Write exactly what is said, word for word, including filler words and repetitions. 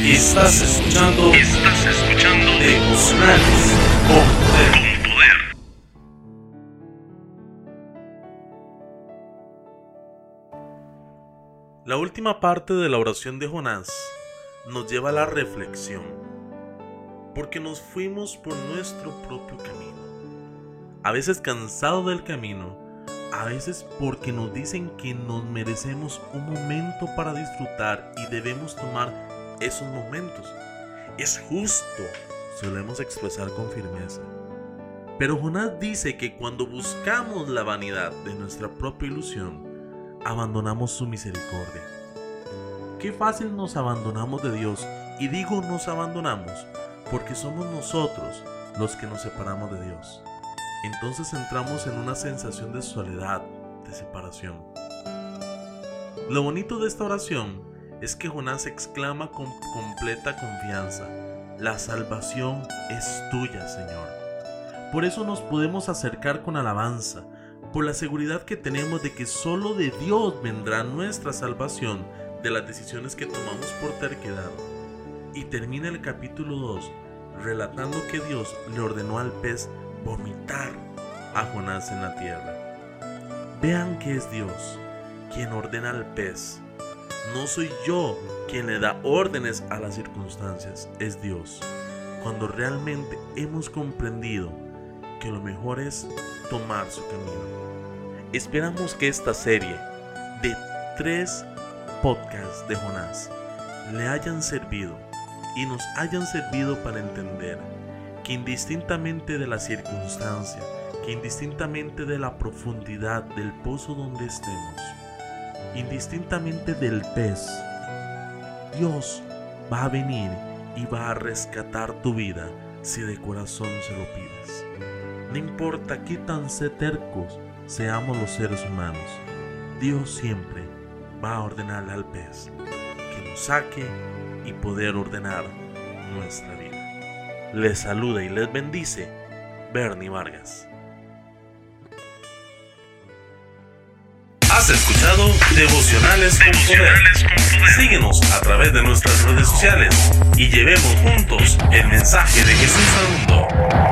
Estás escuchando, Estás escuchando Devocionales con Poder. Con Poder. La última parte de la oración de Jonás nos lleva a la reflexión, porque nos fuimos por nuestro propio camino, a veces cansado del camino, a veces porque nos dicen que nos merecemos un momento para disfrutar y debemos tomar esos momentos. Es justo, solemos expresar con firmeza. Pero Jonás dice que cuando buscamos la vanidad de nuestra propia ilusión, abandonamos su misericordia. Qué fácil nos abandonamos de Dios, y digo nos abandonamos porque somos nosotros los que nos separamos de Dios. Entonces entramos en una sensación de soledad, de separación. Lo bonito de esta oración es que Jonás exclama con completa confianza: la salvación es tuya, Señor. Por eso nos podemos acercar con alabanza, por la seguridad que tenemos de que solo de Dios vendrá nuestra salvación de las decisiones que tomamos por terquedad. Y termina el capítulo dos relatando que Dios le ordenó al pez vomitar a Jonás en la tierra. Vean que es Dios quien ordena al pez. No soy yo quien le da órdenes a las circunstancias, es Dios. Cuando realmente hemos comprendido que lo mejor es tomar su camino. Esperamos que esta serie de tres podcasts de Jonás le hayan servido y nos hayan servido para entender que indistintamente de la circunstancia, que indistintamente de la profundidad del pozo donde estemos, indistintamente del pez, Dios va a venir y va a rescatar tu vida si de corazón se lo pides. No importa qué tan tercos seamos los seres humanos, Dios siempre va a ordenarle al pez que nos saque y poder ordenar nuestra vida. Les saluda y les bendice Bernie Vargas. Has escuchado Devocionales con Poder. Devocionales con Poder. Síguenos a través de nuestras redes sociales y llevemos juntos el mensaje de Jesús al mundo.